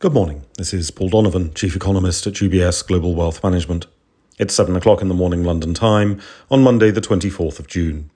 Good morning. This is Paul Donovan, Chief Economist at UBS Global Wealth Management. It's 7 o'clock in the morning London time on Monday the 24th of June.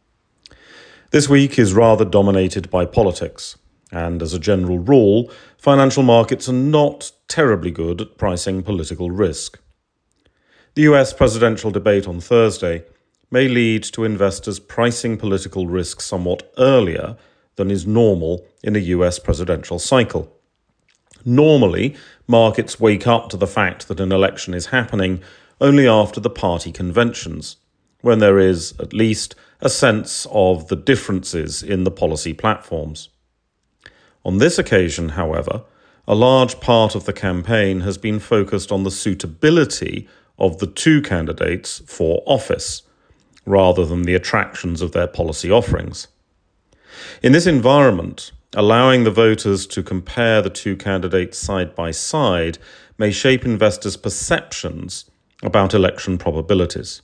This week is rather dominated by politics, and as a general rule, financial markets are not terribly good at pricing political risk. The US presidential debate on Thursday may lead to investors pricing political risk somewhat earlier than is normal in a US presidential cycle. Normally, markets wake up to the fact that an election is happening only after the party conventions, when there is, at least, a sense of the differences in the policy platforms. On this occasion, however, a large part of the campaign has been focused on the suitability of the two candidates for office, rather than the attractions of their policy offerings. In this environment, allowing the voters to compare the two candidates side by side may shape investors' perceptions about election probabilities.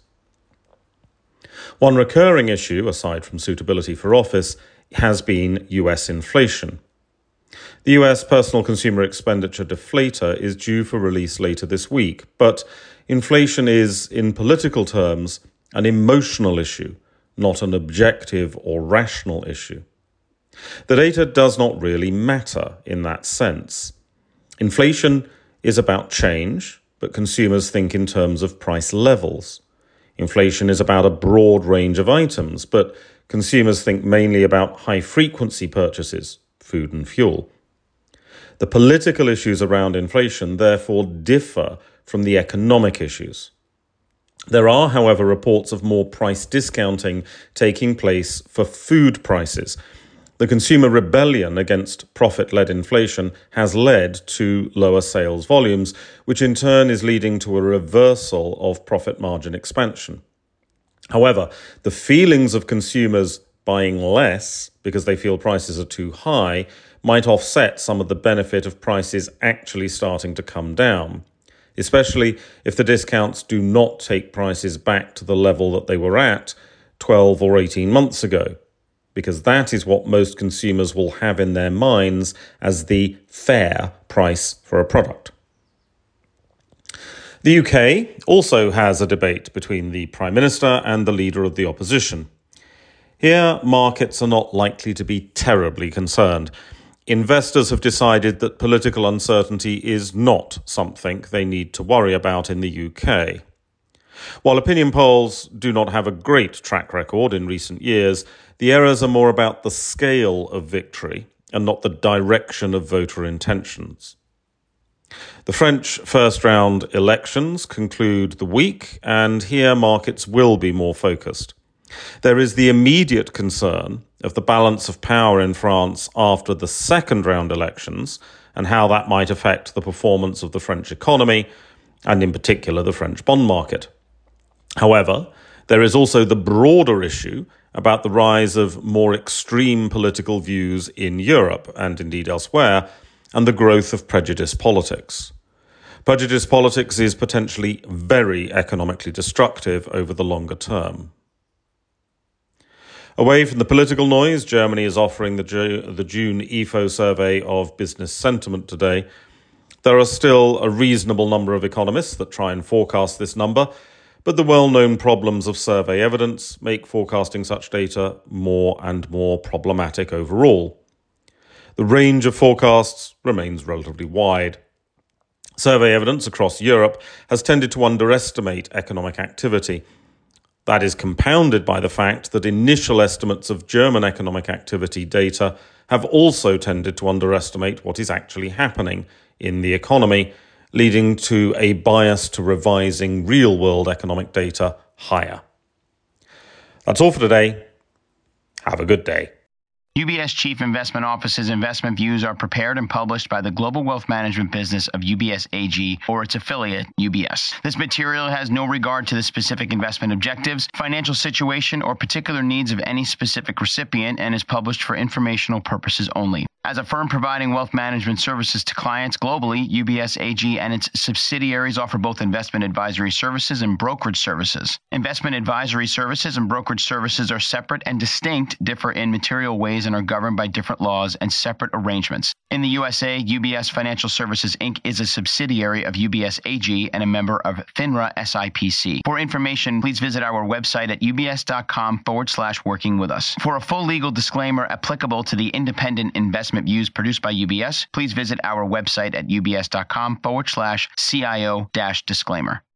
One recurring issue, aside from suitability for office, has been US inflation. The US personal consumer expenditure deflator is due for release later this week, but inflation is, in political terms, an emotional issue, not an objective or rational issue. The data does not really matter in that sense. Inflation is about change, but consumers think in terms of price levels. Inflation is about a broad range of items, but consumers think mainly about high-frequency purchases, food and fuel. The political issues around inflation therefore differ from the economic issues. There are, however, reports of more price discounting taking place for food prices. The consumer rebellion against profit-led inflation has led to lower sales volumes, which in turn is leading to a reversal of profit margin expansion. However, the feelings of consumers buying less because they feel prices are too high might offset some of the benefit of prices actually starting to come down, especially if the discounts do not take prices back to the level that they were at 12 or 18 months ago, because that is what most consumers will have in their minds as the fair price for a product. The UK also has a debate between the Prime Minister and the Leader of the Opposition. Here, markets are not likely to be terribly concerned. Investors have decided that political uncertainty is not something they need to worry about in the UK. While opinion polls do not have a great track record in recent years, the errors are more about the scale of victory and not the direction of voter intentions. The French first-round elections conclude the week, and here markets will be more focused. There is the immediate concern of the balance of power in France after the second-round elections and how that might affect the performance of the French economy, and in particular the French bond market. However, there is also the broader issue about the rise of more extreme political views in Europe, and indeed elsewhere, and the growth of prejudice politics. Prejudice politics is potentially very economically destructive over the longer term. Away from the political noise, Germany is offering the June IFO survey of business sentiment today. There are still a reasonable number of economists that try and forecast this number, but the well-known problems of survey evidence make forecasting such data more and more problematic overall. The range of forecasts remains relatively wide. Survey evidence across Europe has tended to underestimate economic activity. That is compounded by the fact that initial estimates of German economic activity data have also tended to underestimate what is actually happening in the economy, leading to a bias to revising real-world economic data higher. That's all for today. Have a good day. UBS Chief Investment Office's investment views are prepared and published by the global wealth management business of UBS AG or its affiliate, UBS. This material has no regard to the specific investment objectives, financial situation, or particular needs of any specific recipient and is published for informational purposes only. As a firm providing wealth management services to clients globally, UBS AG and its subsidiaries offer both investment advisory services and brokerage services. Investment advisory services and brokerage services are separate and distinct, differ in material ways and are governed by different laws and separate arrangements. In the USA, UBS Financial Services, Inc. is a subsidiary of UBS AG and a member of FINRA SIPC. For information, please visit our website at ubs.com/working with us. For a full legal disclaimer applicable to the independent investment views produced by UBS, please visit our website at ubs.com/CIO-disclaimer.